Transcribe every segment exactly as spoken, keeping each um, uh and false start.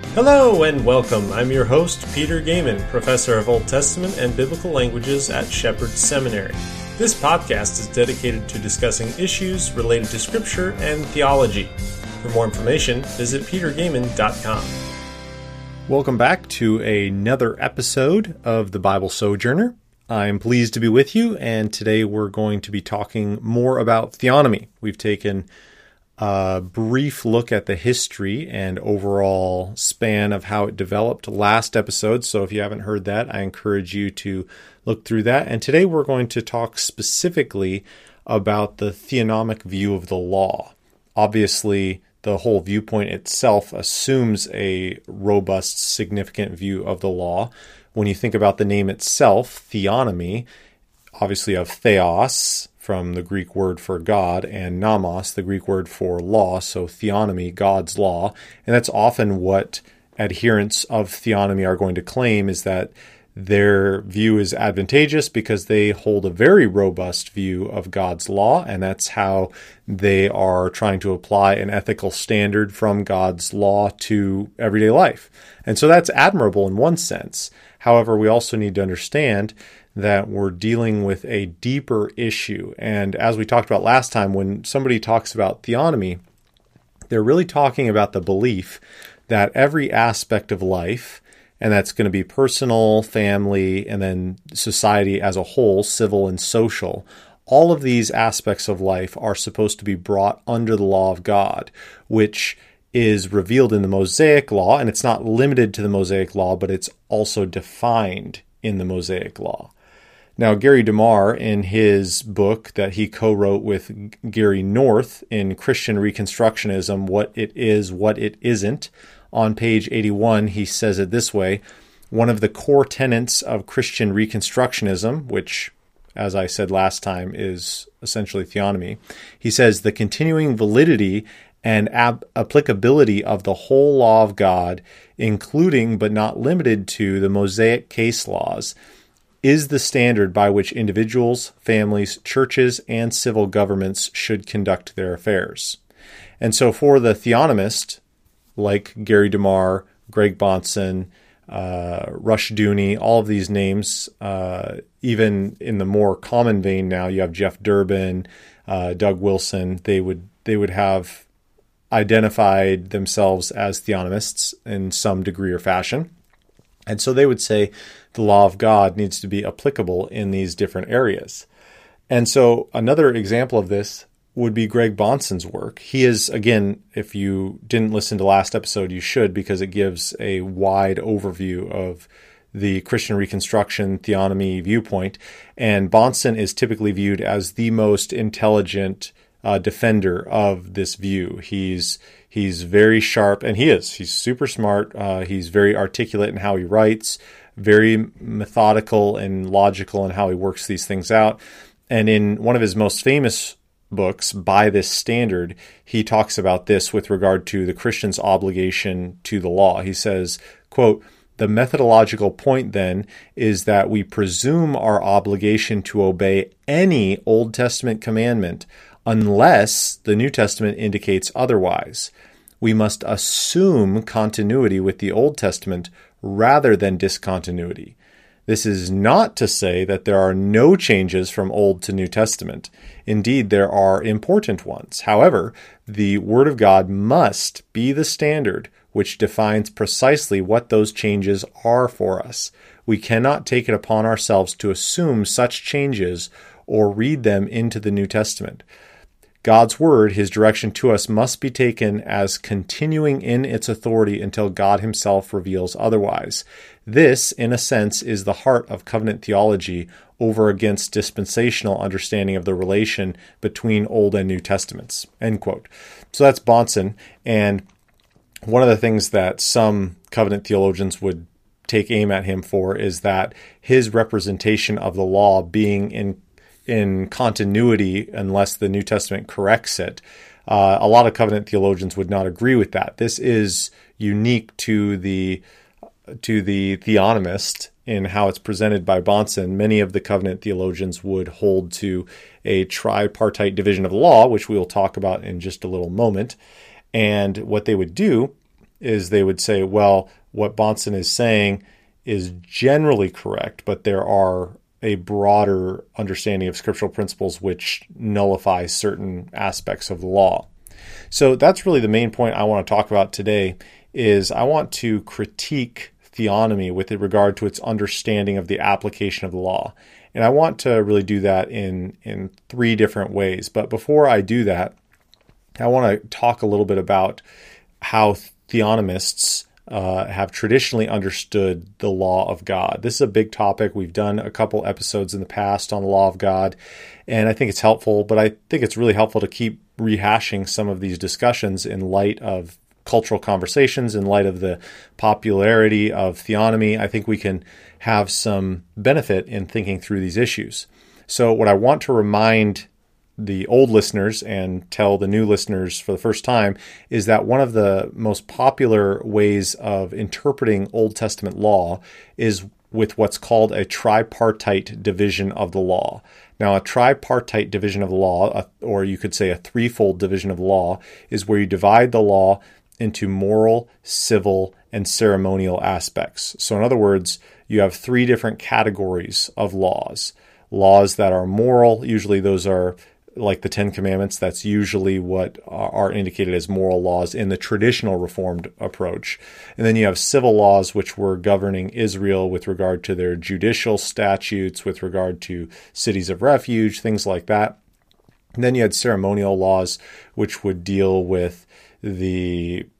Hello and welcome. I'm your host, Peter Gaiman, Professor of Old Testament and Biblical Languages at Shepherd Seminary. This podcast is dedicated to discussing issues related to Scripture and theology. For more information, visit peter gaiman dot com. Welcome back to another episode of the Bible Sojourner. I'm pleased to be with you, and today we're going to be talking more about theonomy. We've taken a brief look at the history and overall span of how it developed last episode, so if you haven't heard that, I encourage you to look through that. And today we're going to talk specifically about the theonomic view of the law. Obviously, the whole viewpoint itself assumes a robust, significant view of the law. When you think about the name itself, theonomy, obviously of theos, from the Greek word for God, and nomos, the Greek word for law, so theonomy, God's law. And that's often what adherents of theonomy are going to claim, is that their view is advantageous because they hold a very robust view of God's law, and that's how they are trying to apply an ethical standard from God's law to everyday life. And so that's admirable in one sense. However, we also need to understand that we're dealing with a deeper issue. And as we talked about last time, when somebody talks about theonomy, they're really talking about the belief that every aspect of life, and that's going to be personal, family, and then society as a whole, civil and social, all of these aspects of life are supposed to be brought under the law of God, which is revealed in the Mosaic Law, and it's not limited to the Mosaic Law, but it's also defined in the Mosaic Law. Now, Gary DeMar, in his book that he co-wrote with Gary North in Christian Reconstructionism, What It Is, What It Isn't, on page eighty-one, he says it this way: one of the core tenets of Christian Reconstructionism, which, as I said last time, is essentially theonomy, he says the continuing validity and ab- applicability of the whole law of God, including but not limited to the Mosaic case laws, is the standard by which individuals, families, churches, and civil governments should conduct their affairs. And so for the theonomist, like Gary DeMar, Greg Bahnsen, uh, Rush Dooney, all of these names, uh, even in the more common vein now, you have Jeff Durbin, uh, Doug Wilson, they would they would have identified themselves as theonomists in some degree or fashion. And so they would say the law of God needs to be applicable in these different areas. And so another example of this would be Greg Bahnsen's work. He is, again, if you didn't listen to last episode, you should, because it gives a wide overview of the Christian Reconstruction theonomy viewpoint. And Bahnsen is typically viewed as the most intelligent uh, defender of this view. He's He's very sharp, and he is. He's super smart. Uh, he's very articulate in how he writes, very methodical and logical in how he works these things out. And in one of his most famous books, By This Standard, he talks about this with regard to the Christian's obligation to the law. He says, quote, "The methodological point, then, is that we presume our obligation to obey any Old Testament commandment unless the New Testament indicates otherwise. We must assume continuity with the Old Testament rather than discontinuity. This is not to say that there are no changes from Old to New Testament. Indeed, there are important ones. However, the Word of God must be the standard which defines precisely what those changes are for us. We cannot take it upon ourselves to assume such changes or read them into the New Testament. God's word, his direction to us, must be taken as continuing in its authority until God himself reveals otherwise. This, in a sense, is the heart of covenant theology over against dispensational understanding of the relation between Old and New Testaments." End quote. So that's Bahnsen. And one of the things that some covenant theologians would take aim at him for is that his representation of the law being in in continuity unless the New Testament corrects it. Uh, a lot of covenant theologians would not agree with that. This is unique to the to the theonomist in how it's presented by Bahnsen. Many of the covenant theologians would hold to a tripartite division of the law, which we will talk about in just a little moment. And what they would do is they would say, well, what Bahnsen is saying is generally correct, but there are a broader understanding of scriptural principles which nullify certain aspects of the law. So that's really the main point I want to talk about today, is I want to critique theonomy with regard to its understanding of the application of the law. And I want to really do that in, in three different ways. But before I do that, I want to talk a little bit about how theonomists uh, have traditionally understood the law of God. This is a big topic. We've done a couple episodes in the past on the law of God, and I think it's helpful, but I think it's really helpful to keep rehashing some of these discussions in light of cultural conversations, in light of the popularity of theonomy. I think we can have some benefit in thinking through these issues. So what I want to remind the old listeners and tell the new listeners for the first time is that one of the most popular ways of interpreting Old Testament law is with what's called a tripartite division of the law. Now, a tripartite division of the law, or you could say a threefold division of the law, is where you divide the law into moral, civil, and ceremonial aspects. So in other words, you have three different categories of laws. Laws that are moral, usually those are like the Ten Commandments. That's usually what are indicated as moral laws in the traditional Reformed approach. And then you have civil laws, which were governing Israel with regard to their judicial statutes, with regard to cities of refuge, things like that. And then you had ceremonial laws, which would deal with the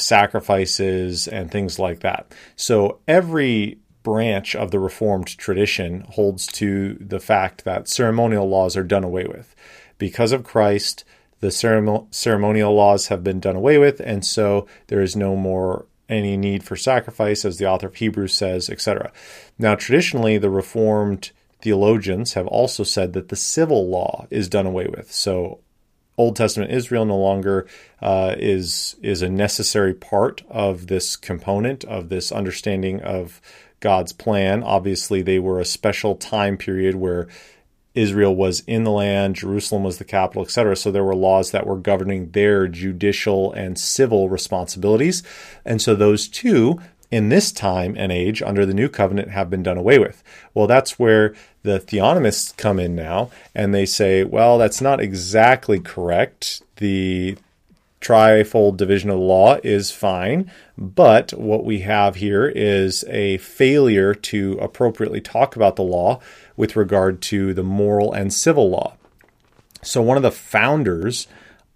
sacrifices and things like that. So every branch of the Reformed tradition holds to the fact that ceremonial laws are done away with. Because of Christ, the ceremonial laws have been done away with, and so there is no more any need for sacrifice, as the author of Hebrews says, et cetera. Now, traditionally, the Reformed theologians have also said that the civil law is done away with. So Old Testament Israel no longer uh, is, is a necessary part of this component, of this understanding of God's plan. Obviously, they were a special time period where Israel was in the land, Jerusalem was the capital, et cetera. So there were laws that were governing their judicial and civil responsibilities. And so those two, in this time and age, under the new covenant, have been done away with. Well, that's where the theonomists come in now, and they say, well, that's not exactly correct. The trifold division of the law is fine, but what we have here is a failure to appropriately talk about the law with regard to the moral and civil law. So one of the founders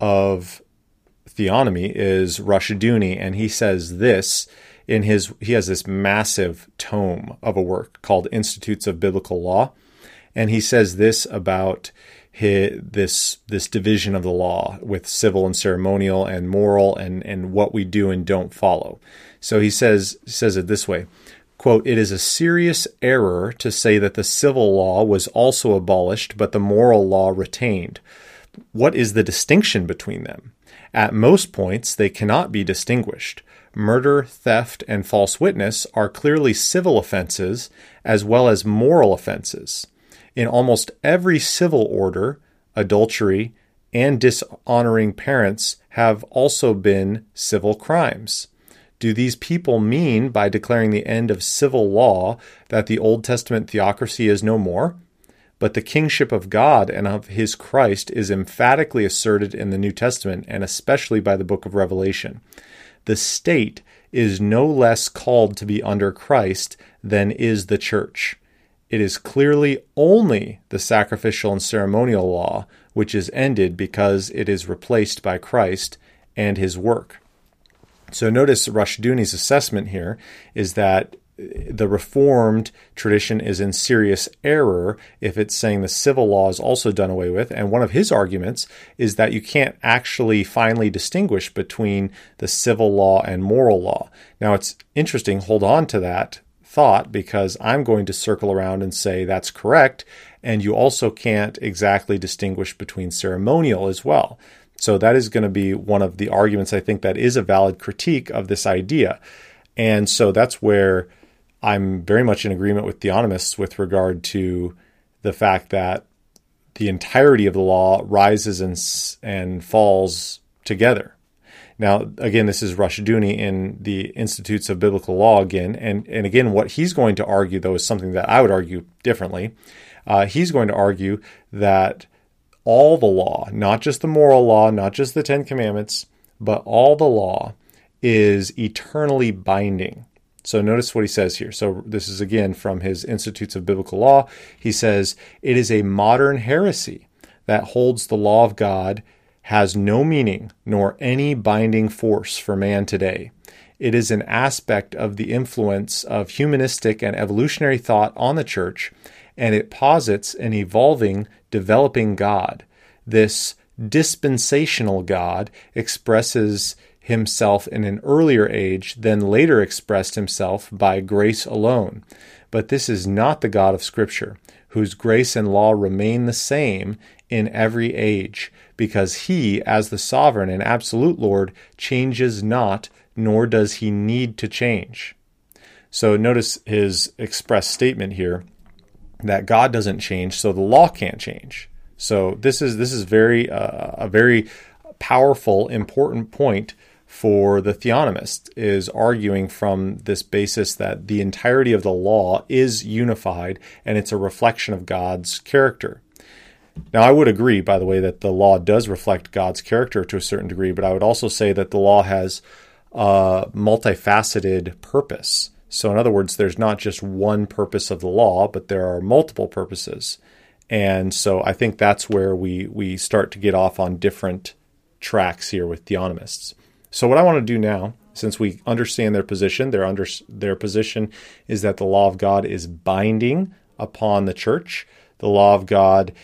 of theonomy is Rushdoony, and he says this in his, he has this massive tome of a work called Institutes of Biblical Law, and he says this about his, this this division of the law with civil and ceremonial and moral and, and what we do and don't follow. So he says says it this way, quote, "It is a serious error to say that the civil law was also abolished, but the moral law retained. What is the distinction between them? At most points, they cannot be distinguished. Murder, theft, and false witness are clearly civil offenses as well as moral offenses. In almost every civil order, adultery and dishonoring parents have also been civil crimes. Do these people mean by declaring the end of civil law that the Old Testament theocracy is no more? But the kingship of God and of his Christ is emphatically asserted in the New Testament and especially by the book of Revelation. The state is no less called to be under Christ than is the church. It is clearly only the sacrificial and ceremonial law which is ended because it is replaced by Christ and his work." So notice Rushdoony's assessment here is that the Reformed tradition is in serious error if it's saying the civil law is also done away with. And one of his arguments is that you can't actually finally distinguish between the civil law and moral law. Now, it's interesting, hold on to that thought, because I'm going to circle around and say that's correct, and you also can't exactly distinguish between ceremonial as well. So that is going to be one of the arguments I think that is a valid critique of this idea. And so that's where I'm very much in agreement with theonomists with regard to the fact that the entirety of the law rises and, and falls together. Now, again, this is Rushdoony in the Institutes of Biblical Law again. And, and again, what he's going to argue, though, is something that I would argue differently. Uh, he's going to argue that all the law, not just the moral law, not just the Ten Commandments, but all the law is eternally binding. So notice what he says here. So this is again from his Institutes of Biblical Law. He says, it is a modern heresy that holds the law of God has no meaning nor any binding force for man today. It is an aspect of the influence of humanistic and evolutionary thought on the church, and it posits an evolving, developing God. This dispensational God expresses himself in an earlier age, then later expressed himself by grace alone. But this is not the God of Scripture, whose grace and law remain the same in every age, because he, as the sovereign and absolute Lord, changes not, nor does he need to change. So notice his express statement here that God doesn't change, so the law can't change. So this is this is very uh, a very powerful, important point for the theonomist, is arguing from this basis that the entirety of the law is unified and it's a reflection of God's character. Now, I would agree, by the way, that the law does reflect God's character to a certain degree, but I would also say that the law has a multifaceted purpose. So in other words, there's not just one purpose of the law, but there are multiple purposes. And so I think that's where we we start to get off on different tracks here with theonomists. So what I want to do now, since we understand their position, their under, their position is that the law of God is binding upon the church. The law of God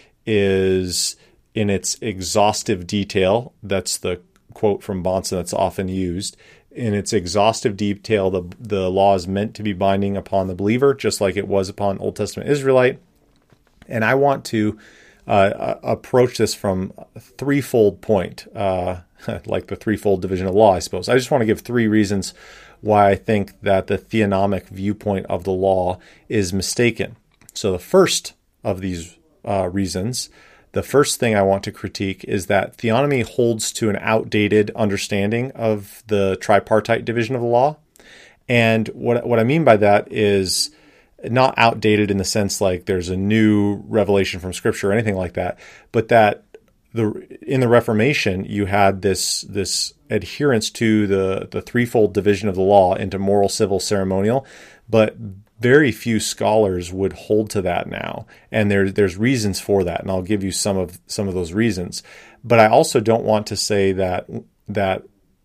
is in its exhaustive detail. That's the quote from Bahnsen that's often used. In its exhaustive detail, the, the law is meant to be binding upon the believer, just like it was upon Old Testament Israelite. And I want to uh, approach this from a threefold point, uh, like the threefold division of law, I suppose. I just want to give three reasons why I think that the theonomic viewpoint of the law is mistaken. So the first of these uh, reasons, the first thing I want to critique is that theonomy holds to an outdated understanding of the tripartite division of the law. And what what I mean by that is not outdated in the sense like there's a new revelation from Scripture or anything like that, but that the in the Reformation you had this this adherence to the the threefold division of the law into moral, civil, ceremonial, but very few scholars would hold to that now, and there there's reasons for that, and I'll give you some of some of those reasons. But I also don't want to say that that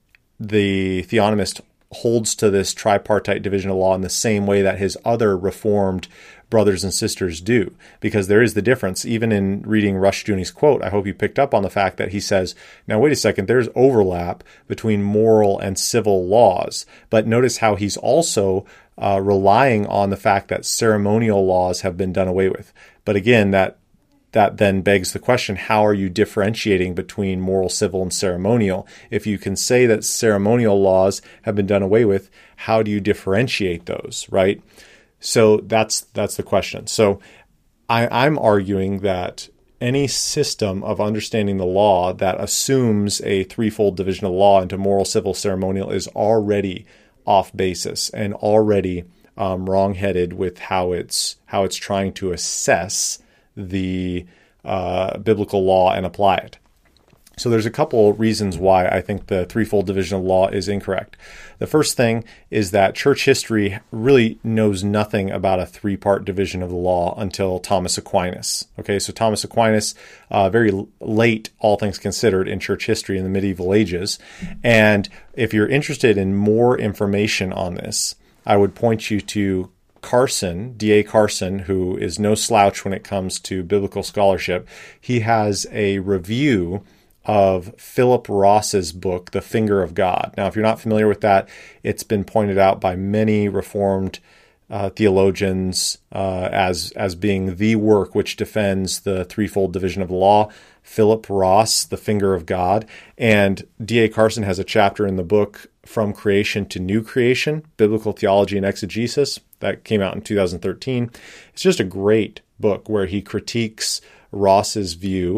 the theonomist holds to this tripartite division of law in the same way that his other Reformed brothers and sisters do, because there is the difference. Even in reading Rushdoony's quote, I hope you picked up on the fact that he says, now wait a second, there's overlap between moral and civil laws, but notice how he's also uh, relying on the fact that ceremonial laws have been done away with. But again, that That then begs the question, how are you differentiating between moral, civil, and ceremonial? If you can say that ceremonial laws have been done away with, how do you differentiate those, right? So that's that's the question. So I, I'm arguing that any system of understanding the law that assumes a threefold division of law into moral, civil, ceremonial is already off basis and already um, wrong-headed with how it's how it's trying to assess the uh, biblical law and apply it. So there's a couple reasons why I think the threefold division of law is incorrect. The first thing is that church history really knows nothing about a three-part division of the law until Thomas Aquinas. Okay, so Thomas Aquinas, uh, very late, all things considered, in church history in the medieval ages. And if you're interested in more information on this, I would point you to Carson, D A Carson, who is no slouch when it comes to biblical scholarship. He has a review of Philip Ross's book, The Finger of God. Now, if you're not familiar with that, it's been pointed out by many Reformed uh, theologians uh, as, as being the work which defends the threefold division of the law. Philip Ross, The Finger of God. And D A Carson has a chapter in the book, From Creation to New Creation, Biblical Theology and Exegesis. That came out in two thousand thirteen. It's just a great book where he critiques Ross's view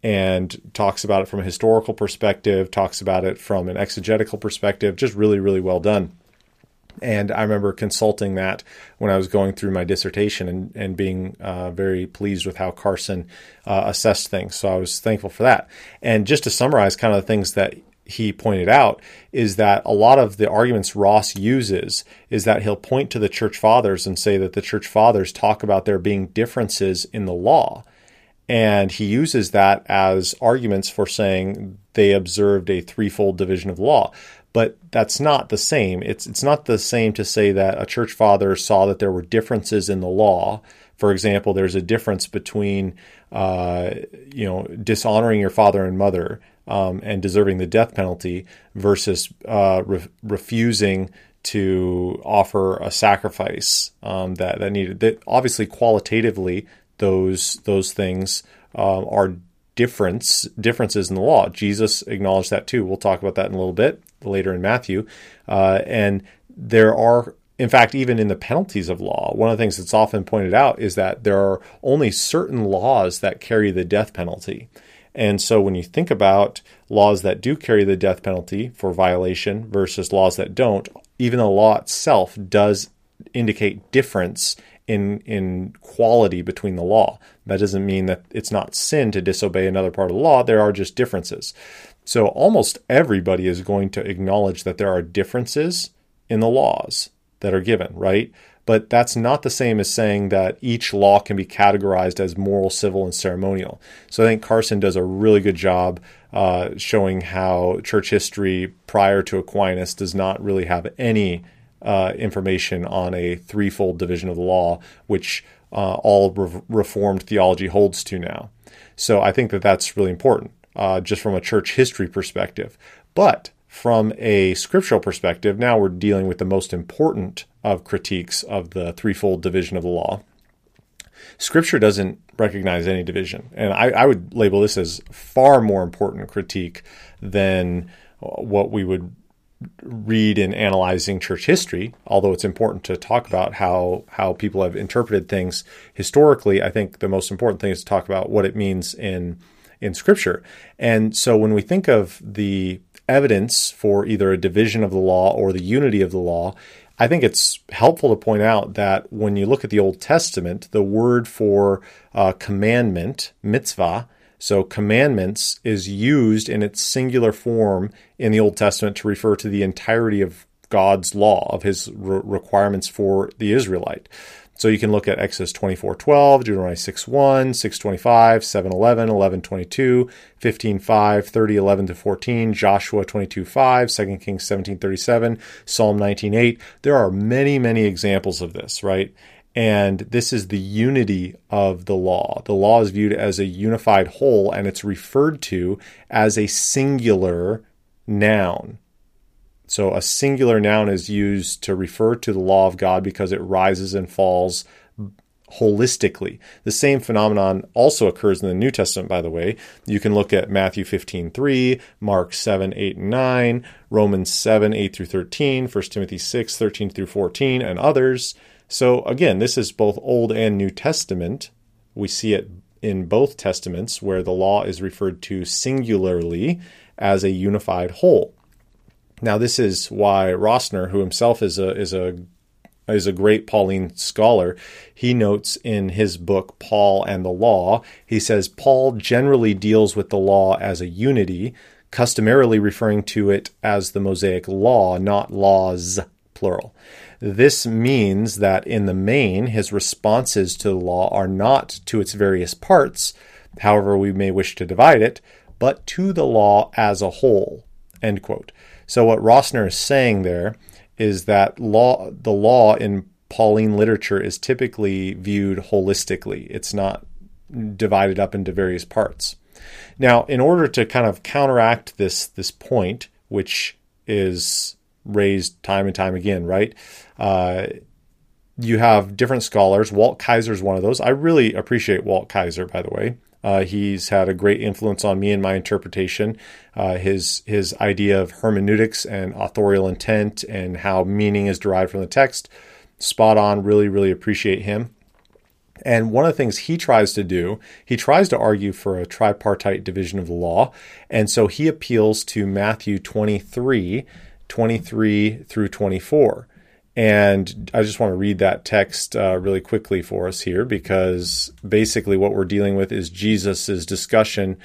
and talks about it from a historical perspective, talks about it from an exegetical perspective, just really, really well done. And I remember consulting that when I was going through my dissertation and, and being uh, very pleased with how Carson uh, assessed things. So I was thankful for that. And just to summarize kind of the things that he pointed out is that a lot of the arguments Ross uses is that he'll point to the church fathers and say that the church fathers talk about there being differences in the law. And he uses that as arguments for saying they observed a threefold division of law. But that's not the same. It's it's not the same to say that a church father saw that there were differences in the law. For example, there's a difference between, uh, you know, dishonoring your father and mother um, and deserving the death penalty versus uh, re- refusing to offer a sacrifice um, that that needed. That obviously, qualitatively, those those things uh, are difference differences in the law. Jesus acknowledged that too. We'll talk about that in a little bit later in Matthew. Uh, and there are, in fact, even in the penalties of law, one of the things that's often pointed out is that there are only certain laws that carry the death penalty. And so when you think about laws that do carry the death penalty for violation versus laws that don't, even the law itself does indicate difference in in quality between the law. That doesn't mean that it's not sin to disobey another part of the law. There are just differences. So almost everybody is going to acknowledge that there are differences in the laws that are given, right? But that's not the same as saying that each law can be categorized as moral, civil, and ceremonial. So I think Carson does a really good job uh, showing how church history prior to Aquinas does not really have any uh, information on a threefold division of the law, which uh, all re- Reformed theology holds to now. So I think that that's really important, uh, just from a church history perspective. But from a scriptural perspective, now we're dealing with the most important of critiques of the threefold division of the law. Scripture doesn't recognize any division. And I, I would label this as far more important critique than what we would read in analyzing church history, although it's important to talk about how, how people have interpreted things historically. I think the most important thing is to talk about what it means in, in Scripture. And so when we think of the evidence for either a division of the law or the unity of the law, I think it's helpful to point out that when you look at the Old Testament, the word for uh, commandment, mitzvah, so commandments, is used in its singular form in the Old Testament to refer to the entirety of God's law, of his re- requirements for the Israelite. So you can look at Exodus twenty-four twelve, Deuteronomy six one, six twenty-five, seven eleven, eleven twenty-two, fifteen five, thirty eleven to fourteen, Joshua twenty-two five, Second Kings seventeen thirty-seven, Psalm nineteen eight. There are many, many examples of this, right? And this is the unity of the law. The law is viewed as a unified whole, and it's referred to as a singular noun. So a singular noun is used to refer to the law of God because it rises and falls holistically. The same phenomenon also occurs in the New Testament, by the way. You can look at Matthew fifteen three, Mark seven eight and nine, Romans seven eight through thirteen, First Timothy six thirteen through fourteen, and others. So again, this is both Old and New Testament. We see it in both Testaments where the law is referred to singularly as a unified whole. Now, this is why Rossner, who himself is a is a is a great Pauline scholar, he notes in his book Paul and the Law, he says Paul generally deals with the law as a unity, customarily referring to it as the Mosaic law, not laws, plural. This means that in the main, his responses to the law are not to its various parts, however we may wish to divide it, but to the law as a whole, end quote. So what Rossner is saying there is that law, the law in Pauline literature is typically viewed holistically. It's not divided up into various parts. Now, in order to kind of counteract this, this point, which is raised time and time again, right? Uh, you have different scholars. Walt Kaiser is one of those. I really appreciate Walt Kaiser, by the way. Uh, he's had a great influence on me in my interpretation. Uh, his his idea of hermeneutics and authorial intent and how meaning is derived from the text, spot on. Really, really appreciate him. And one of the things he tries to do, he tries to argue for a tripartite division of the law. And so he appeals to Matthew twenty-three, twenty-three through twenty-four. And I just want to read that text uh, really quickly for us here, because basically what we're dealing with is Jesus's discussion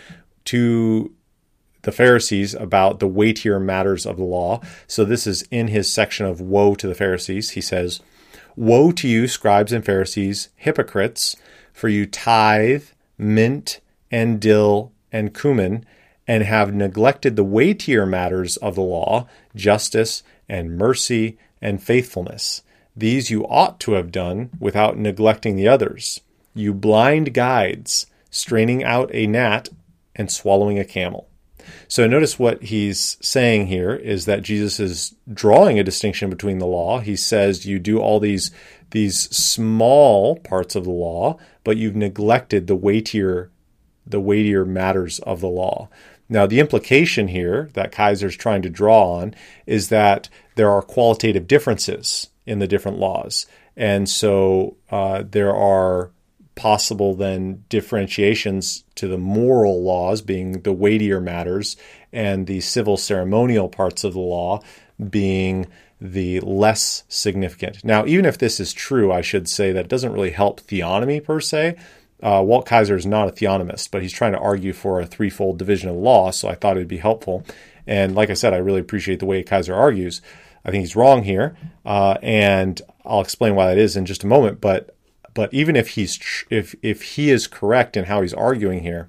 to the Pharisees about the weightier matters of the law. So this is in his section of Woe to the Pharisees. He says, "Woe to you, scribes and Pharisees, hypocrites, for you tithe, mint, and dill, and cumin, and have neglected the weightier matters of the law, justice, and mercy, and faithfulness. These you ought to have done without neglecting the others. You blind guides, straining out a gnat and swallowing a camel." So notice what he's saying here is that Jesus is drawing a distinction between the law. He says you do all these, these small parts of the law, but you've neglected the weightier, the weightier matters of the law. Now, the implication here that Kaiser's trying to draw on is that there are qualitative differences in the different laws. And so uh, there are possible then differentiations to the moral laws being the weightier matters and the civil ceremonial parts of the law being the less significant. Now, even if this is true, I should say that it doesn't really help theonomy per se. Uh, Walt Kaiser is not a theonomist, but he's trying to argue for a threefold division of law, so I thought it'd be helpful. And like I said, I really appreciate the way Kaiser argues. I think he's wrong here, uh, and I'll explain why that is in just a moment. But but even if he's tr- if if he is correct in how he's arguing here,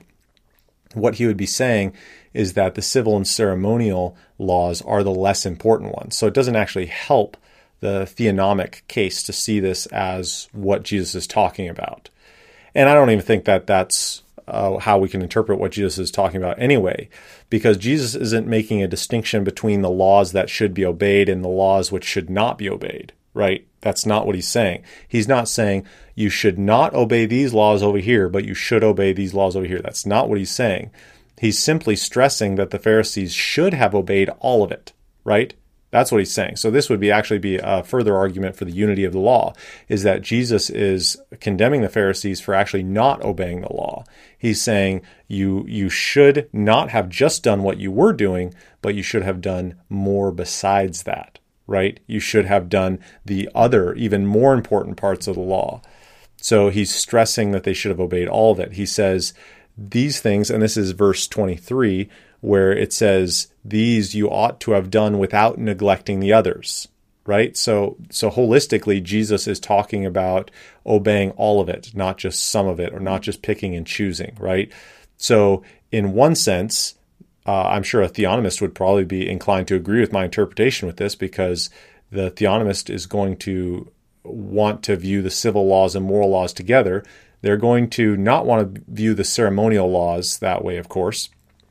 what he would be saying is that the civil and ceremonial laws are the less important ones. So it doesn't actually help the theonomic case to see this as what Jesus is talking about. And I don't even think that that's uh, how we can interpret what Jesus is talking about anyway, because Jesus isn't making a distinction between the laws that should be obeyed and the laws which should not be obeyed, right? That's not what he's saying. He's not saying you should not obey these laws over here, but you should obey these laws over here. That's not what he's saying. He's simply stressing that the Pharisees should have obeyed all of it, right? That's what he's saying. So this would be actually be a further argument for the unity of the law, is that Jesus is condemning the Pharisees for actually not obeying the law. He's saying you you should not have just done what you were doing, but you should have done more besides that, right? You should have done the other, even more important parts of the law. So he's stressing that they should have obeyed all of it. He says these things, and this is verse twenty-three, where it says, these you ought to have done without neglecting the others, right? So so holistically, Jesus is talking about obeying all of it, not just some of it, or not just picking and choosing, right? So in one sense, uh, I'm sure a theonomist would probably be inclined to agree with my interpretation with this, because the theonomist is going to want to view the civil laws and moral laws together. They're going to not want to view the ceremonial laws that way, of course.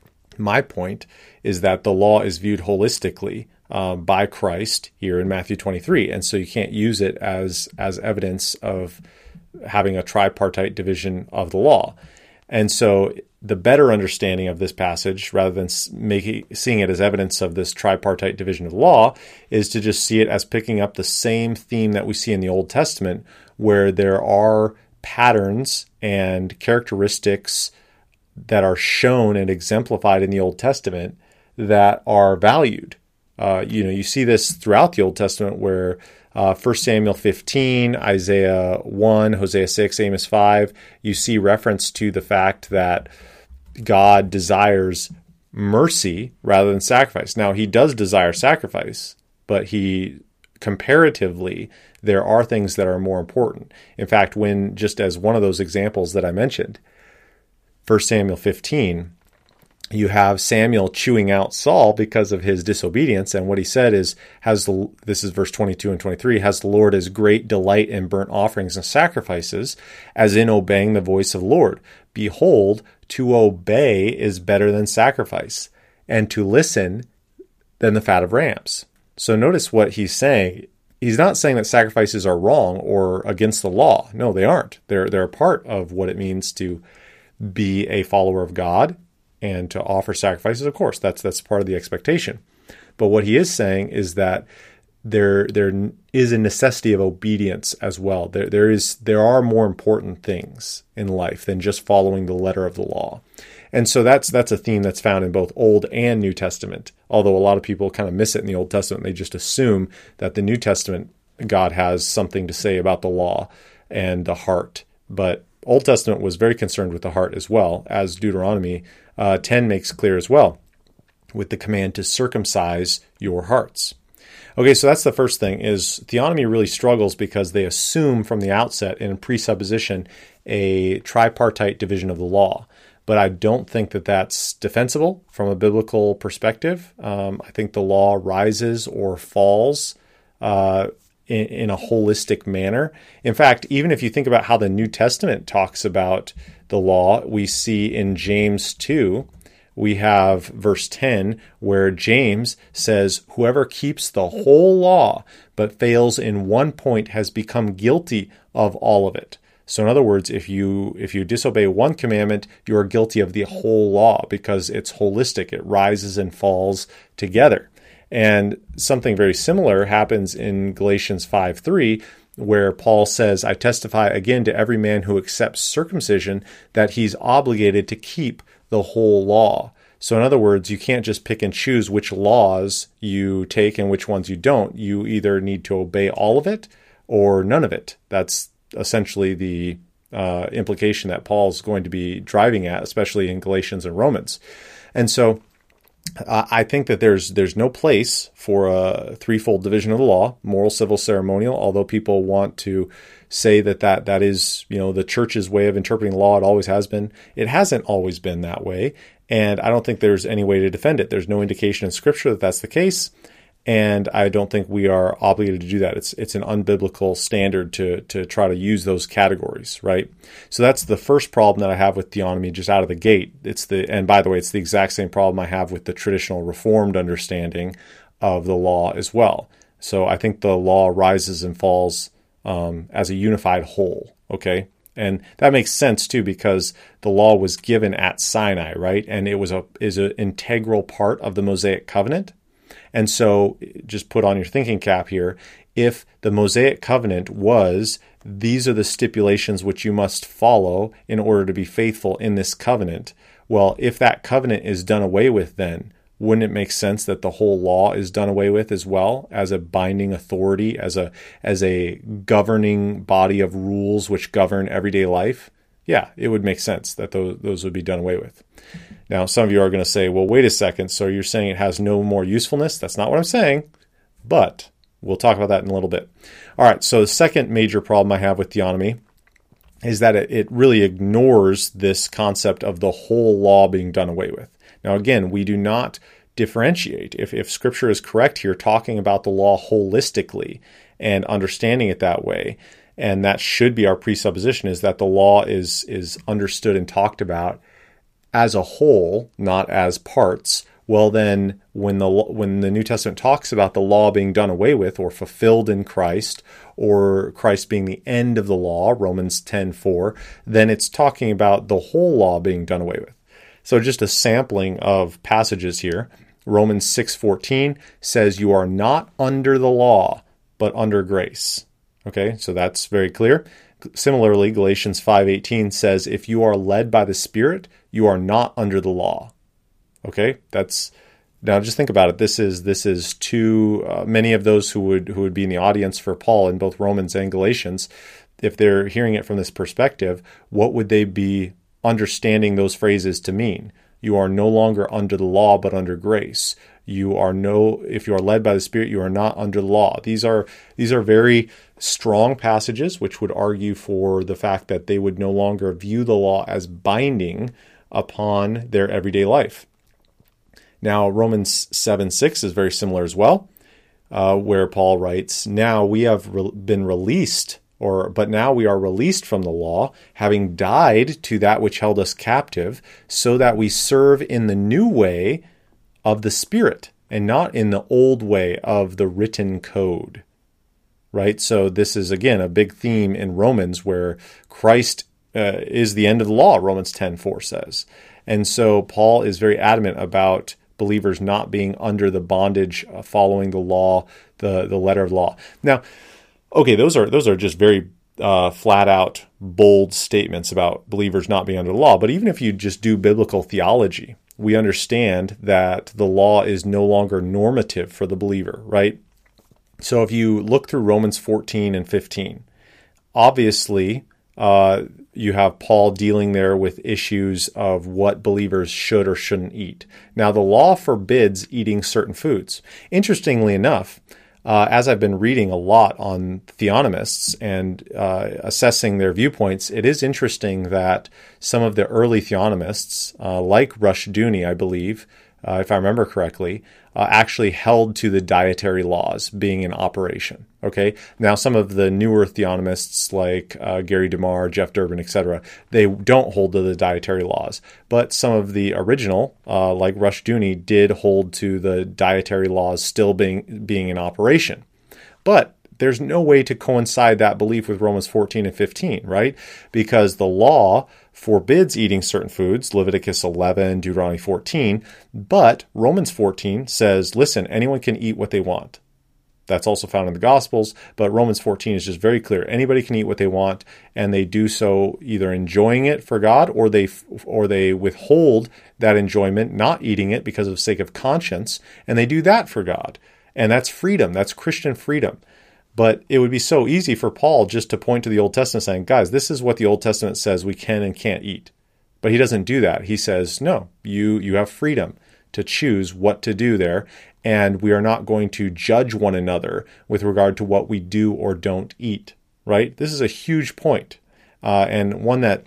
My point is that the law is viewed holistically uh, by Christ here in Matthew twenty-three, and so you can't use it as as evidence of having a tripartite division of the law. And so the better understanding of this passage, rather than making seeing it as evidence of this tripartite division of the law, is to just see it as picking up the same theme that we see in the Old Testament, where there are patterns and characteristics that are shown and exemplified in the Old Testament that are valued. Uh, you know, you see this throughout the Old Testament, where uh, First Samuel fifteen, Isaiah one, Hosea six, Amos five, you see reference to the fact that God desires mercy rather than sacrifice. Now, he does desire sacrifice, but he comparatively, there are things that are more important. In fact, when, just as one of those examples that I mentioned, First Samuel fifteen, you have Samuel chewing out Saul because of his disobedience, and what he said is, "Has the this is verse twenty-two and twenty-three, has the Lord as great delight in burnt offerings and sacrifices as in obeying the voice of the Lord? Behold, to obey is better than sacrifice, and to listen than the fat of rams." So notice what he's saying. He's not saying that sacrifices are wrong or against the law. No, they aren't. They're they're a part of what it means to be a follower of God and to offer sacrifices. Of course, that's that's part of the expectation. But what he is saying is that there there is a necessity of obedience as well. There there is there are more important things in life than just following the letter of the law. And so that's that's a theme that's found in both Old and New Testament. Although a lot of people kind of miss it in the Old Testament. They just assume that the New Testament God has something to say about the law and the heart. But Old Testament was very concerned with the heart as well, as Deuteronomy uh, ten makes clear as well, with the command to circumcise your hearts. Okay, so that's the first thing, is theonomy really struggles because they assume from the outset in presupposition a tripartite division of the law. But I don't think that that's defensible from a biblical perspective. Um, I think the law rises or falls uh, in, in a holistic manner. In fact, even if you think about how the New Testament talks about the law, we see in James two, we have verse ten, where James says, whoever keeps the whole law but fails in one point has become guilty of all of it. So in other words, if you if you disobey one commandment, you are guilty of the whole law because it's holistic. It rises and falls together. And something very similar happens in Galatians five three, where Paul says, I testify again to every man who accepts circumcision that he's obligated to keep the whole law. So in other words, you can't just pick and choose which laws you take and which ones you don't. You either need to obey all of it or none of it. That's essentially the uh, implication that Paul's going to be driving at, especially in Galatians and Romans. And so uh, I think that there's there's no place for a threefold division of the law, moral, civil, ceremonial, although people want to say that, that that is, you know, the church's way of interpreting the law. It always has been. It hasn't always been that way. And I don't think there's any way to defend it. There's no indication in Scripture that that's the case. And I don't think we are obligated to do that. It's it's an unbiblical standard to to try to use those categories, right? So that's the first problem that I have with theonomy just out of the gate. It's the and by the way, it's the exact same problem I have with the traditional Reformed understanding of the law as well. So I think the law rises and falls um, as a unified whole, okay? And that makes sense too, because the law was given at Sinai, right? And it was a is an integral part of the Mosaic covenant. And so just put on your thinking cap here. If the Mosaic covenant was, these are the stipulations which you must follow in order to be faithful in this covenant. Well, if that covenant is done away with, then wouldn't it make sense that the whole law is done away with as well, as a binding authority, as a as a governing body of rules which govern everyday life? Yeah, it would make sense that those, those would be done away with. Now, some of you are going to say, well, wait a second, so you're saying it has no more usefulness? That's not what I'm saying, but we'll talk about that in a little bit. All right, so the second major problem I have with theonomy is that it, it really ignores this concept of the whole law being done away with. Now, again, we do not differentiate. If, if Scripture is correct here, talking about the law holistically and understanding it that way, and that should be our presupposition, is that the law is is understood and talked about as a whole, not as parts. Well, then when the when the New Testament talks about the law being done away with or fulfilled in Christ, or Christ being the end of the law, Romans ten four, then it's talking about the whole law being done away with. So just a sampling of passages here. Romans six fourteen says, you are not under the law, but under grace. Okay, so that's very clear. Similarly, Galatians five eighteen says, if you are led by the Spirit, you are not under the law. Okay, that's now just think about it. This is this is to uh, many of those who would who would be in the audience for Paul in both Romans and Galatians. If they're hearing it from this perspective, what would they be understanding those phrases to mean? You are no longer under the law, but under grace. You are no, if you are led by the Spirit, you are not under the law. These are these are very strong passages, which would argue for the fact that they would no longer view the law as binding upon their everyday life. Now, Romans seven six is very similar as well, uh, where Paul writes, now we have re- been released, or but now we are released from the law, having died to that which held us captive, so that we serve in the new way of the Spirit, and not in the old way of the written code. Right? So this is, again, a big theme in Romans, where Christ uh, is the end of the law, Romans ten four says. And so Paul is very adamant about believers not being under the bondage, uh, following the law, the, the letter of the law. Now, okay, those are those are just very uh, flat out, bold statements about believers not being under the law. But even if you just do biblical theology, we understand that the law is no longer normative for the believer, right? So if you look through Romans fourteen and fifteen, obviously uh, you have Paul dealing there with issues of what believers should or shouldn't eat. Now, the law forbids eating certain foods. Interestingly enough, uh, as I've been reading a lot on theonomists and uh, assessing their viewpoints, it is interesting that some of the early theonomists, uh, like Rushdoony, I believe, uh, if I remember correctly, uh, actually held to the dietary laws being in operation. Okay. Now, some of the newer theonomists like uh, Gary DeMar, Jeff Durbin, et cetera, they don't hold to the dietary laws. But some of the original, uh, like Rushdoony, did hold to the dietary laws still being being in operation. But there's no way to coincide that belief with Romans fourteen and fifteen, right? Because the law forbids eating certain foods, Leviticus eleven, Deuteronomy fourteen, but Romans fourteen says, listen, anyone can eat what they want. That's also found in the Gospels, but Romans fourteen is just very clear. Anybody can eat what they want, and they do so either enjoying it for God, or they or they withhold that enjoyment, not eating it because of the sake of conscience, and they do that for God. And that's freedom. That's Christian freedom. But it would be so easy for Paul just to point to the Old Testament saying, guys, this is what the Old Testament says we can and can't eat. But he doesn't do that. He says, no, you you have freedom to choose what to do there, and we are not going to judge one another with regard to what we do or don't eat, right? This is a huge point, uh, and one that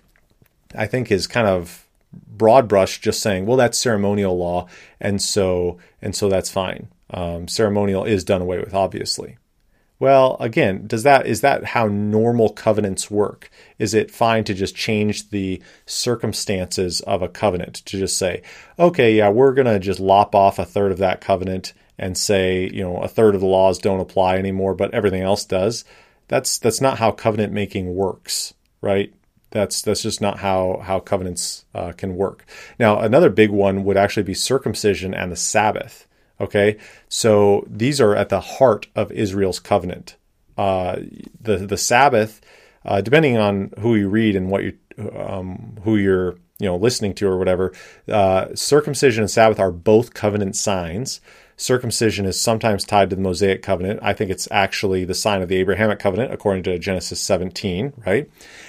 I think is kind of broad brush, just saying, well, that's ceremonial law, and so and so that's fine. Um, ceremonial is done away with, obviously. Well, again, does that is that how normal covenants work? Is it fine to just change the circumstances of a covenant to just say, okay, yeah, we're going to just lop off a third of that covenant and say, you know, a third of the laws don't apply anymore, but everything else does? That's that's not how covenant making works, right? That's that's just not how how covenants uh, can work. Now, another big one would actually be circumcision and the Sabbath. Okay, so these are at the heart of Israel's covenant. Uh, the the Sabbath, uh, depending on who you read and what you um, who you're you know listening to or whatever, uh, circumcision and Sabbath are both covenant signs. Circumcision is sometimes tied to the Mosaic covenant. I think it's actually the sign of the Abrahamic covenant, according to Genesis seventeen, right?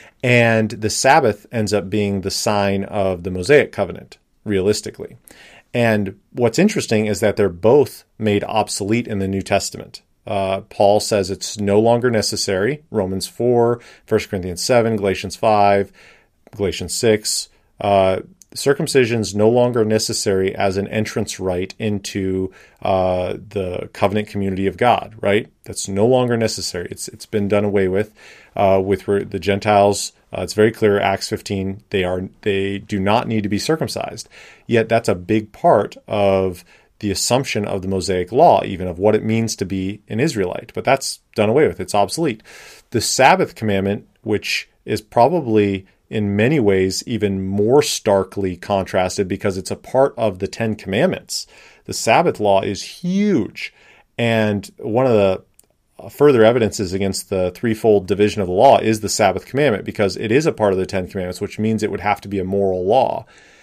And the Sabbath ends up being the sign of the Mosaic covenant, realistically. And what's interesting is that they're both made obsolete in the New Testament. Uh, Paul says it's no longer necessary. Romans four, First Corinthians seven, Galatians five, Galatians six. Uh, circumcision is no longer necessary as an entrance rite into uh, the covenant community of God, right? That's no longer necessary. It's It's been done away with. Uh, with the Gentiles, uh, it's very clear, Acts fifteen, they are they do not need to be circumcised. Yet that's a big part of the assumption of the Mosaic law, even of what it means to be an Israelite. But that's done away with. It's obsolete. The Sabbath commandment, which is probably in many ways even more starkly contrasted because it's a part of the Ten Commandments. The Sabbath law is huge. And one of the further evidences against the threefold division of the law is the Sabbath commandment, because it is a part of the Ten Commandments, which means it would have to be a moral law.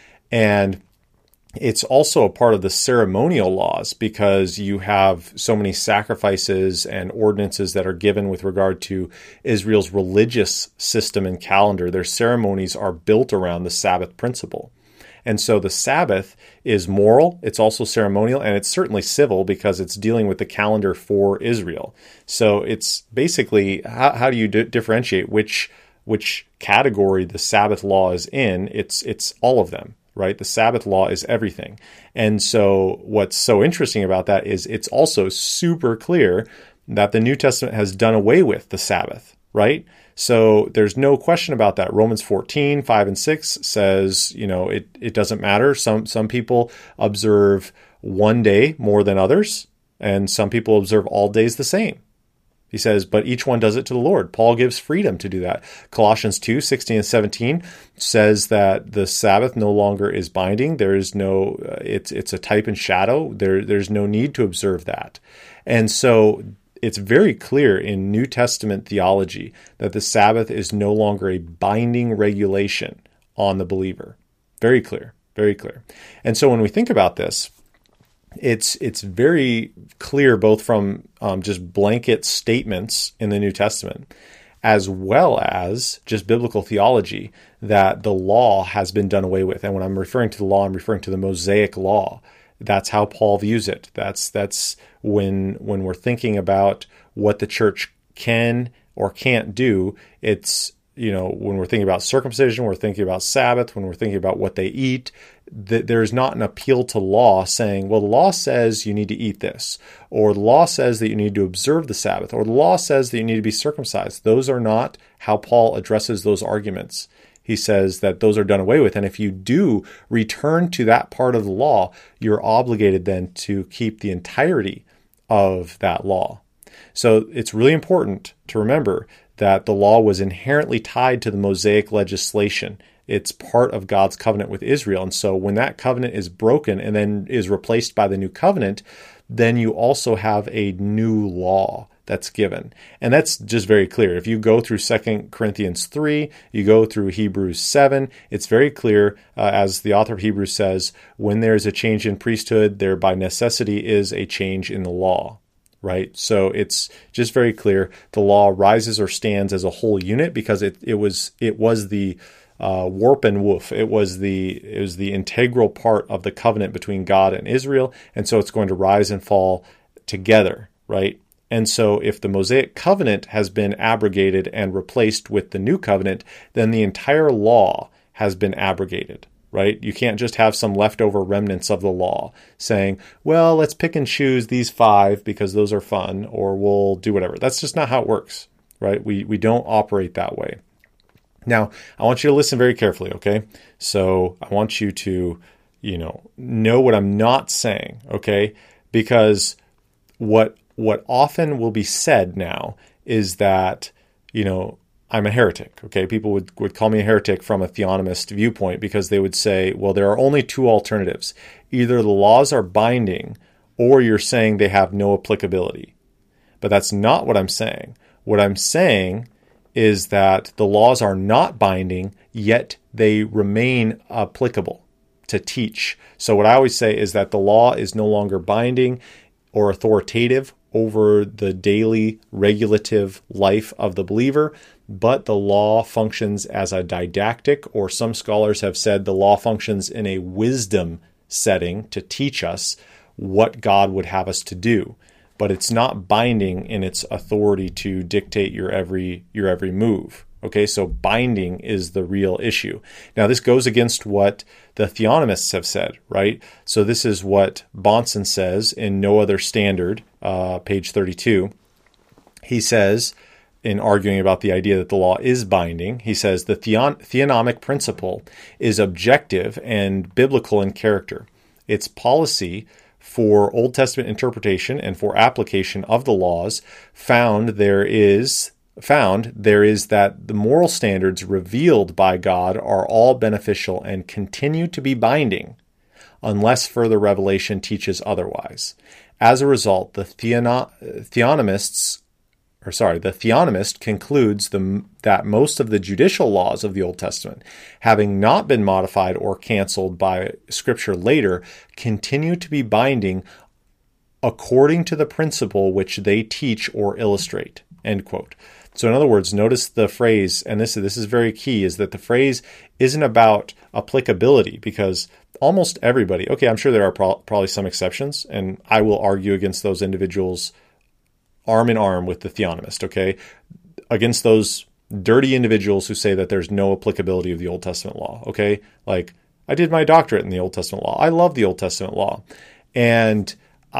And it's also a part of the ceremonial laws, because you have so many sacrifices and ordinances that are given with regard to Israel's religious system and calendar. Their ceremonies are built around the Sabbath principle. And so the Sabbath is moral, it's also ceremonial, and it's certainly civil because it's dealing with the calendar for Israel. So it's basically, how, how do you d- differentiate which which category the Sabbath law is in? It's it's all of them, right? The Sabbath law is everything. And so what's so interesting about that is it's also super clear that the New Testament has done away with the Sabbath, right? So there's no question about that. Romans fourteen, five and six says, you know, it, it doesn't matter. Some some people observe one day more than others, and some people observe all days the same. He says, but each one does it to the Lord. Paul gives freedom to do that. Colossians two, sixteen and seventeen says that the Sabbath no longer is binding. There is no, uh, it's it's a type and shadow. There There's no need to observe that. And so it's very clear in New Testament theology that the Sabbath is no longer a binding regulation on the believer. Very clear, very clear. And so when we think about this, It's it's very clear both from um, just blanket statements in the New Testament as well as just biblical theology that the law has been done away with. And when I'm referring to the law, I'm referring to the Mosaic law. That's how Paul views it. That's that's when when we're thinking about what the church can or can't do. It's, you know, when we're thinking about circumcision, we're thinking about Sabbath, when we're thinking about what they eat, that there's not an appeal to law saying, well, the law says you need to eat this, or the law says that you need to observe the Sabbath, or the law says that you need to be circumcised. Those are not how Paul addresses those arguments. He says that those are done away with. And if you do return to that part of the law, you're obligated then to keep the entirety of that law. So it's really important to remember that the law was inherently tied to the Mosaic legislation. It's part of God's covenant with Israel. And so when that covenant is broken and then is replaced by the new covenant, then you also have a new law that's given. And that's just very clear. If you go through Second Corinthians three, you go through Hebrews seven, it's very clear, uh, as the author of Hebrews says, when there is a change in priesthood, there by necessity is a change in the law. Right? So it's just very clear. The law rises or stands as a whole unit because it, it was it was the uh, warp and woof. It was the it was the integral part of the covenant between God and Israel, and so it's going to rise and fall together, right? And so if the Mosaic covenant has been abrogated and replaced with the new covenant, then the entire law has been abrogated. Right? You can't just have some leftover remnants of the law saying, well, let's pick and choose these five because those are fun, or we'll do whatever. That's just not how it works, right? We we don't operate that way. Now, I want you to listen very carefully, okay? So I want you to, you know, know what I'm not saying, okay? Because what what often will be said now is that, you know, I'm a heretic, okay? People would, would call me a heretic from a theonomist viewpoint because they would say, well, there are only two alternatives. Either the laws are binding or you're saying they have no applicability. But that's not what I'm saying. What I'm saying is that the laws are not binding, yet they remain applicable to teach. So what I always say is that the law is no longer binding or authoritative over the daily regulative life of the believer, but the law functions as a didactic, or some scholars have said the law functions in a wisdom setting to teach us what God would have us to do. But it's not binding in its authority to dictate your every your every move. Okay, so binding is the real issue. Now, this goes against what the theonomists have said, right? So this is what Bahnsen says in No Other Standard, uh, page thirty-two. He says, in arguing about the idea that the law is binding, he says the theon- theonomic principle is objective and biblical in character. Its policy for Old Testament interpretation and for application of the laws found there is found there is that the moral standards revealed by God are all beneficial and continue to be binding unless further revelation teaches otherwise. As a result, the theono- theonomists or sorry, the theonomist concludes the, that most of the judicial laws of the Old Testament, having not been modified or canceled by Scripture later, continue to be binding according to the principle which they teach or illustrate. End quote. So in other words, notice the phrase, and this, this is very key, is that the phrase isn't about applicability, because almost everybody, okay, I'm sure there are pro- probably some exceptions, and I will argue against those individuals arm in arm with the theonomist, okay? Against those dirty individuals who say that there's no applicability of the Old Testament law, okay? Like, I did my doctorate in the Old Testament law. I love the Old Testament law. And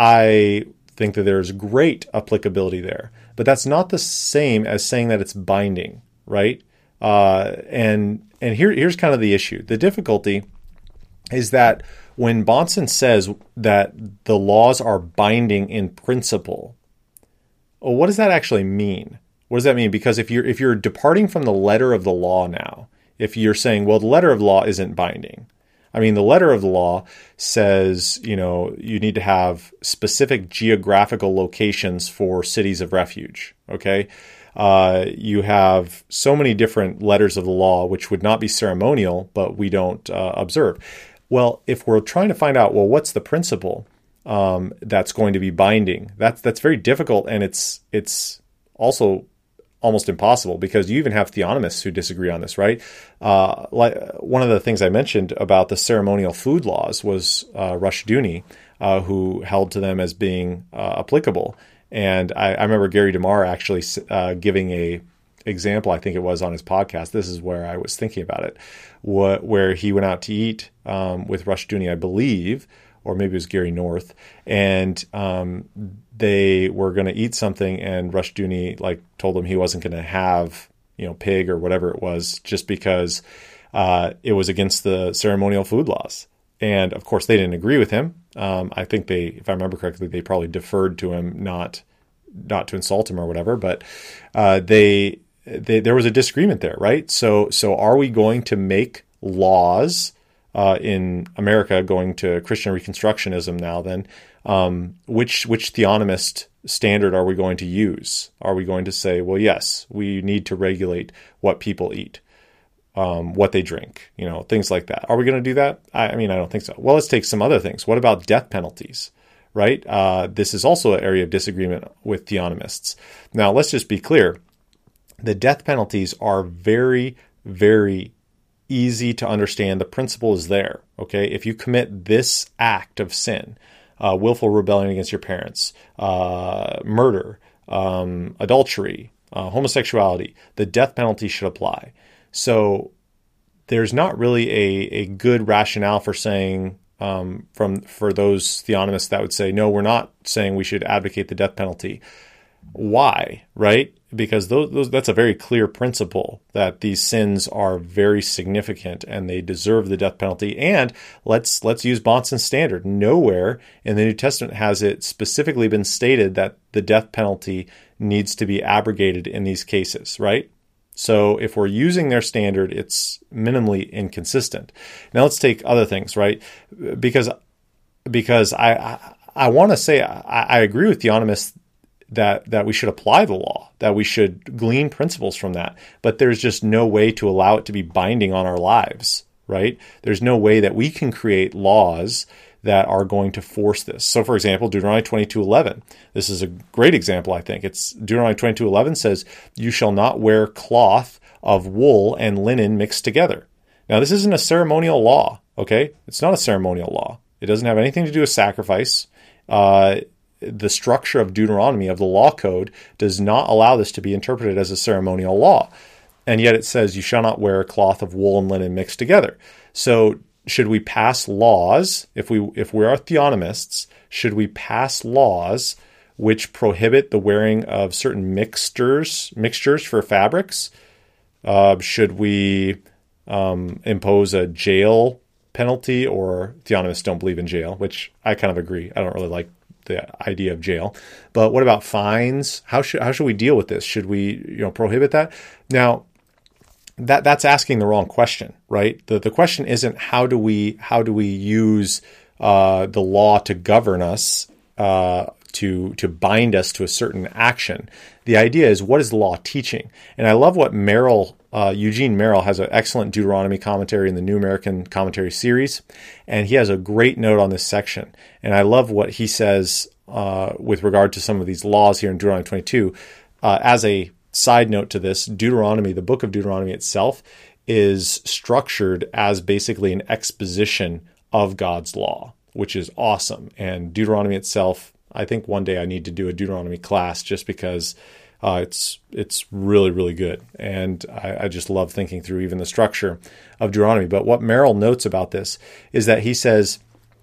I think that there's great applicability there. But that's not the same as saying that it's binding, right? Uh, and and here here's kind of the issue. The difficulty is that when Bahnsen says that the laws are binding in principle, well, what does that actually mean? What does that mean? Because if you're if you're departing from the letter of the law now, if you're saying, well, the letter of the law isn't binding. I mean, the letter of the law says, you know, you need to have specific geographical locations for cities of refuge. Okay. Uh, you have so many different letters of the law, which would not be ceremonial, but we don't uh, observe. Well, if we're trying to find out, well, what's the principle um, that's going to be binding? That's that's very difficult, and it's it's also almost impossible, because you even have theonomists who disagree on this, right? Uh, like one of the things I mentioned about the ceremonial food laws was uh, Rushdoony, uh, who held to them as being uh, applicable. And I, I remember Gary DeMar actually uh, giving a example, I think it was on his podcast. This is where I was thinking about it, what, where he went out to eat um, with Rushdoony, I believe, or maybe it was Gary North, and um, they were going to eat something, and Rushdoony like told him he wasn't going to have, you know, pig or whatever it was, just because uh, it was against the ceremonial food laws. And of course, they didn't agree with him. Um, I think they, if I remember correctly, they probably deferred to him, not not to insult him or whatever. But uh, they, they there was a disagreement there, right? So so are we going to make laws Uh, in America, going to Christian Reconstructionism now, then, um, which which theonomist standard are we going to use? Are we going to say, well, yes, we need to regulate what people eat, um, what they drink, you know, things like that? Are we going to do that? I, I mean, I don't think so. Well, let's take some other things. What about death penalties, right? Uh, this is also an area of disagreement with theonomists. Now, let's just be clear. The death penalties are very, very easy to understand. The principle is there. Okay. If you commit this act of sin, uh, willful rebellion against your parents, uh, murder, um, adultery, uh, homosexuality, the death penalty should apply. So there's not really a, a good rationale for saying, um, from, for those theonomists that would say, no, we're not saying we should advocate the death penalty. Why? Right? Because those, those, that's a very clear principle that these sins are very significant and they deserve the death penalty. And let's let's use Bahnsen's standard. Nowhere in the New Testament has it specifically been stated that the death penalty needs to be abrogated in these cases, right? So if we're using their standard, it's minimally inconsistent. Now let's take other things, right? Because because I I, I want to say I, I agree with theonomists that that we should apply the law, that we should glean principles from that. But there's just no way to allow it to be binding on our lives, right? There's no way that we can create laws that are going to force this. So, for example, Deuteronomy twenty-two eleven. This is a great example, I think. It's Deuteronomy twenty-two eleven says, "You shall not wear cloth of wool and linen mixed together." Now, this isn't a ceremonial law, okay? It's not a ceremonial law. It doesn't have anything to do with sacrifice. Uh, the structure of Deuteronomy, of the law code, does not allow this to be interpreted as a ceremonial law. And yet it says, you shall not wear a cloth of wool and linen mixed together. So should we pass laws, if we if we are theonomists, should we pass laws which prohibit the wearing of certain mixtures, mixtures for fabrics? Uh, should we um, impose a jail penalty? Or theonomists don't believe in jail, which I kind of agree. I don't really like the idea of jail. But what about fines? How should how should we deal with this? Should we, you know, prohibit that? Now, that that's asking the wrong question, right? The the question isn't how do we how do we use uh, the law to govern us, uh, to to bind us to a certain action. The idea is, what is the law teaching? And I love what Merrill, uh, Eugene Merrill has an excellent Deuteronomy commentary in the New American Commentary series, and he has a great note on this section. And I love what he says uh, with regard to some of these laws here in Deuteronomy twenty-two. Uh, as a side note to this, Deuteronomy, the book of Deuteronomy itself, is structured as basically an exposition of God's law, which is awesome. And Deuteronomy itself, I think one day I need to do a Deuteronomy class just because uh, it's it's really, really good. And I, I just love thinking through even the structure of Deuteronomy. But what Merrill notes about this is that he says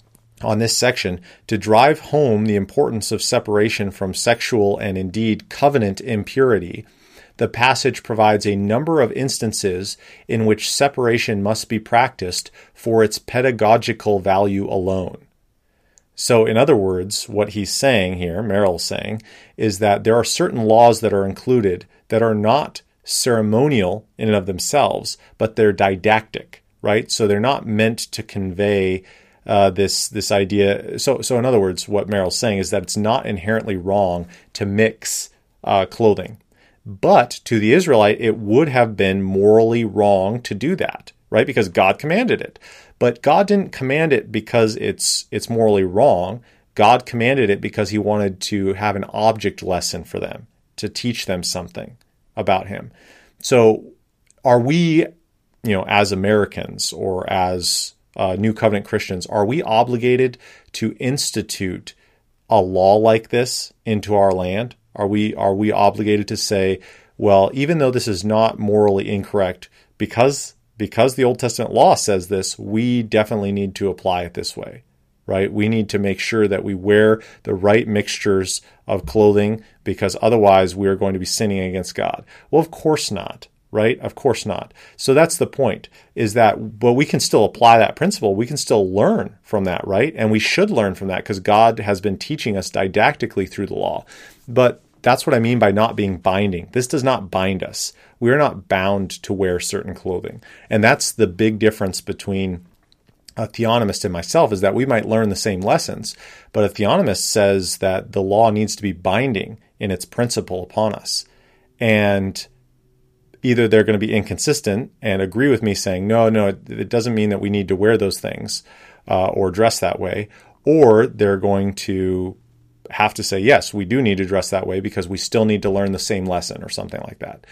on this section, to drive home the importance of separation from sexual and indeed covenant impurity, the passage provides a number of instances in which separation must be practiced for its pedagogical value alone. So in other words, what he's saying here, Merrill's saying, is that there are certain laws that are included that are not ceremonial in and of themselves, but they're didactic, right? So they're not meant to convey uh, this this idea. So, so in other words, what Merrill's saying is that it's not inherently wrong to mix uh, clothing. But to the Israelite, it would have been morally wrong to do that, right? Because God commanded it. But God didn't command it because it's it's morally wrong. God commanded it because he wanted to have an object lesson for them, to teach them something about him. So are we, you know, as Americans or as uh, New Covenant Christians, are we obligated to institute a law like this into our land? Are we are we obligated to say, well, even though this is not morally incorrect, because because the Old Testament law says this, we definitely need to apply it this way, right? We need to make sure that we wear the right mixtures of clothing, because otherwise we are going to be sinning against God. Well, of course not, right? Of course not. So that's the point, is that, but we can still apply that principle. We can still learn from that, right? And we should learn from that because God has been teaching us didactically through the law. But that's what I mean by not being binding. This does not bind us. We are not bound to wear certain clothing. And that's the big difference between a theonomist and myself, is that we might learn the same lessons, but a theonomist says that the law needs to be binding in its principle upon us. And either they're going to be inconsistent and agree with me saying, no, no, it doesn't mean that we need to wear those things uh, or dress that way, or they're going to have to say, yes, we do need to dress that way because we still need to learn the same lesson or something like that.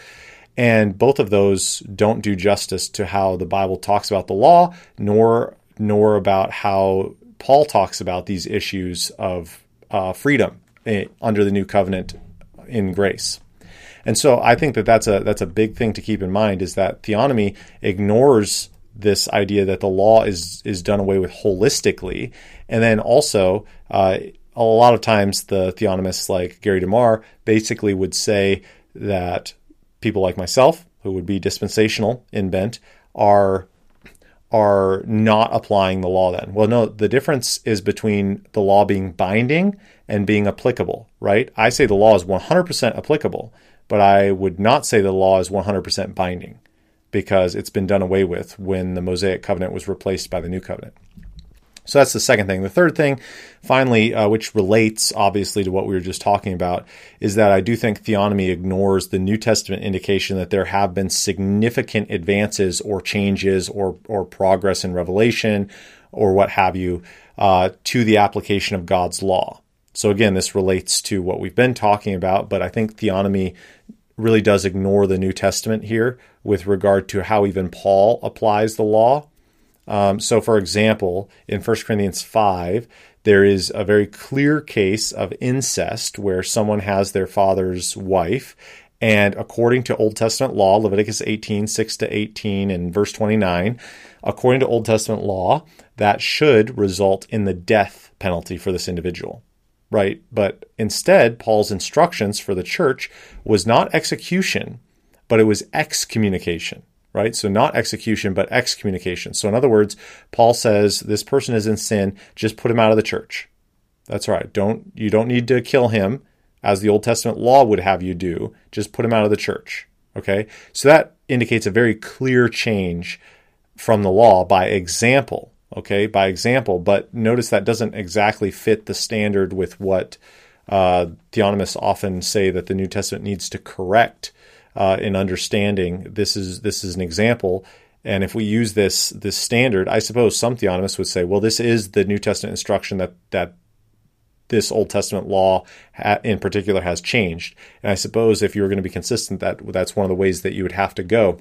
And both of those don't do justice to how the Bible talks about the law, nor nor about how Paul talks about these issues of uh, freedom eh, under the new covenant in grace. And so I think that that's a that's a big thing to keep in mind, is that theonomy ignores this idea that the law is is done away with holistically, and then also uh, a lot of times the theonomists like Gary DeMar basically would say that people like myself, who would be dispensational in bent, are are not applying the law then. Well, no, the difference is between the law being binding and being applicable, right? I say the law is one hundred percent applicable, but I would not say the law is one hundred percent binding, because it's been done away with when the Mosaic covenant was replaced by the new covenant. So that's the second thing. The third thing, finally, uh, which relates obviously to what we were just talking about, is that I do think theonomy ignores the New Testament indication that there have been significant advances or changes or or progress in revelation or what have you uh, to the application of God's law. So again, this relates to what we've been talking about, but I think theonomy really does ignore the New Testament here with regard to how even Paul applies the law. Um, so, for example, in First Corinthians five, there is a very clear case of incest where someone has their father's wife. And according to Old Testament law, Leviticus eighteen, six to eighteen, and verse twenty-nine, according to Old Testament law, that should result in the death penalty for this individual, right? But instead, Paul's instructions for the church was not execution, but it was excommunication. Right? So not execution, but excommunication. So in other words, Paul says this person is in sin, just put him out of the church. That's right. Don't, you don't need to kill him as the Old Testament law would have you do. Just put him out of the church. Okay? So that indicates a very clear change from the law by example. Okay? By example. But notice that doesn't exactly fit the standard with what uh, theonomists often say that the New Testament needs to correct. Uh, in understanding, this is this is an example, and if we use this this standard, I suppose some theonomists would say, well, this is the New Testament instruction that that this Old Testament law ha- in particular has changed. And I suppose if you were going to be consistent, that that's one of the ways that you would have to go.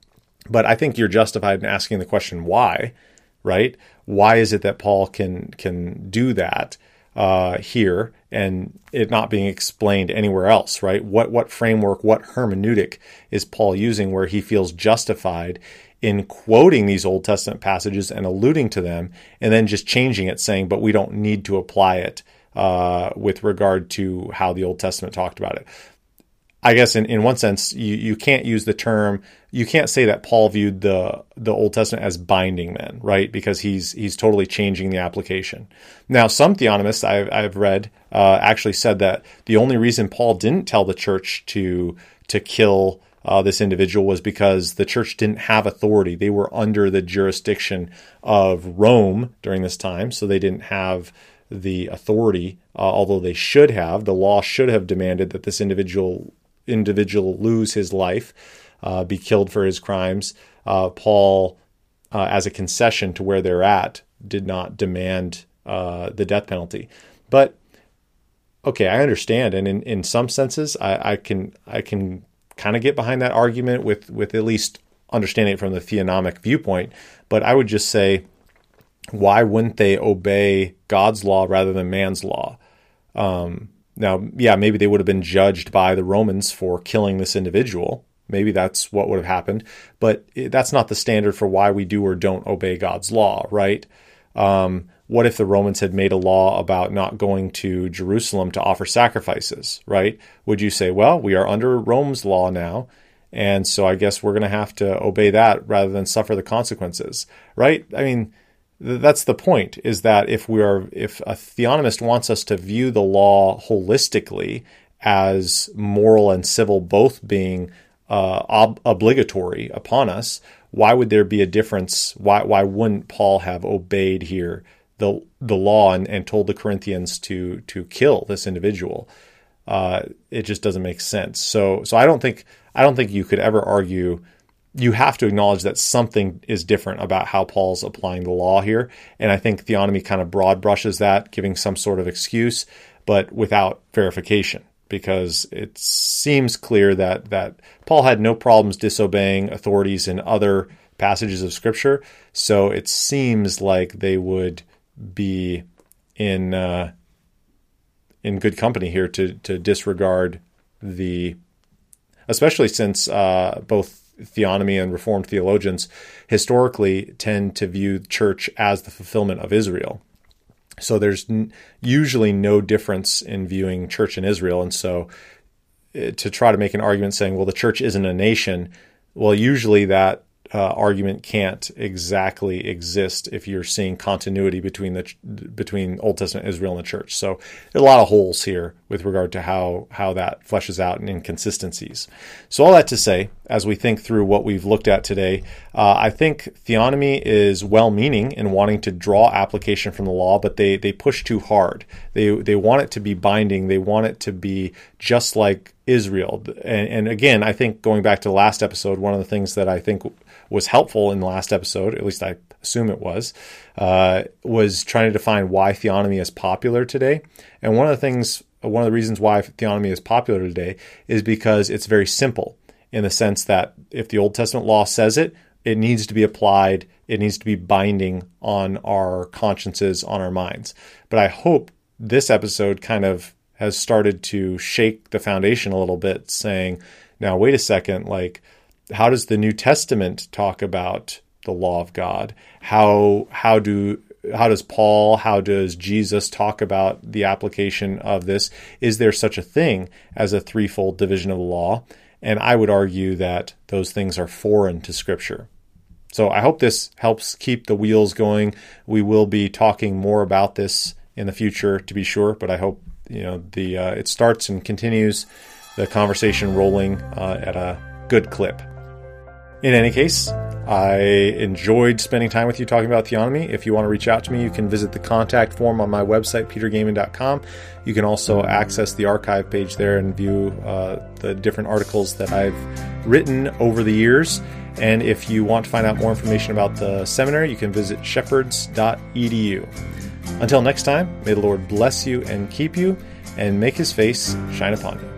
But I think you're justified in asking the question, why, right? Why is it that Paul can can do that uh, here and it not being explained anywhere else, right? What what framework, what hermeneutic is Paul using where he feels justified in quoting these Old Testament passages and alluding to them and then just changing it, saying, but we don't need to apply it uh, with regard to how the Old Testament talked about it? I guess in, in one sense, you, you can't use the term, you can't say that Paul viewed the the Old Testament as binding then, right? Because he's he's totally changing the application. Now, some theonomists I've, I've read uh, actually said that the only reason Paul didn't tell the church to to kill uh, this individual was because the church didn't have authority. They were under the jurisdiction of Rome during this time, so they didn't have the authority, uh, although they should have. The law should have demanded that this individual individual lose his life, uh, be killed for his crimes. Uh, Paul, uh, as a concession to where they're at, did not demand uh, the death penalty. But okay, I understand, and in, in some senses, I, I can I can kind of get behind that argument with with at least understanding it from the theonomic viewpoint. But I would just say, why wouldn't they obey God's law rather than man's law? Um, Now, yeah, maybe they would have been judged by the Romans for killing this individual. Maybe that's what would have happened. But that's not the standard for why we do or don't obey God's law, right? Um, what if the Romans had made a law about not going to Jerusalem to offer sacrifices, right? Would you say, well, we are under Rome's law now, and so I guess we're going to have to obey that rather than suffer the consequences, right? I mean, that's the point, is that if we are, if a theonomist wants us to view the law holistically as moral and civil both being uh, ob- obligatory upon us, why would there be a difference? Why why wouldn't Paul have obeyed here the the law and, and told the Corinthians to to kill this individual? Uh, it just doesn't make sense. So so I don't think I don't think you could ever argue. You have to acknowledge that something is different about how Paul's applying the law here. And I think theonomy kind of broad brushes that, giving some sort of excuse, but without verification, because it seems clear that, that Paul had no problems disobeying authorities in other passages of Scripture. So it seems like they would be in uh, in good company here to, to disregard the, especially since uh, both theonomy and Reformed theologians historically tend to view church as the fulfillment of Israel. So there's n- usually no difference in viewing church in Israel. And so uh, to try to make an argument saying, well, the church isn't a nation, well, usually that uh, argument can't exactly exist if you're seeing continuity between the between Old Testament Israel and the church. So there are a lot of holes here with regard to how how that fleshes out and inconsistencies. So all that to say, as we think through what we've looked at today, uh, I think theonomy is well-meaning in wanting to draw application from the law, but they they push too hard. They they want it to be binding. They want it to be just like Israel. And, and again, I think going back to the last episode, one of the things that I think was helpful in the last episode, at least I assume it was, uh, was trying to define why theonomy is popular today. And one of the things, one of the reasons why theonomy is popular today is because it's very simple, in the sense that if the Old Testament law says it, it needs to be applied. It needs to be binding on our consciences, on our minds. But I hope this episode kind of has started to shake the foundation a little bit, saying, now, wait a second, like, how does the New Testament talk about the law of God? How how do how does Paul, how does Jesus talk about the application of this? Is there such a thing as a threefold division of the law? And I would argue that those things are foreign to Scripture. So I hope this helps keep the wheels going. We will be talking more about this in the future, to be sure, but I hope you know the uh, it starts and continues the conversation rolling uh, at a good clip. In any case, I enjoyed spending time with you talking about theonomy. If you want to reach out to me, you can visit the contact form on my website, peter gaiman dot com. You can also access the archive page there and view uh, the different articles that I've written over the years. And if you want to find out more information about the seminary, you can visit shepherds dot e d u. Until next time, may the Lord bless you and keep you, and make his face shine upon you.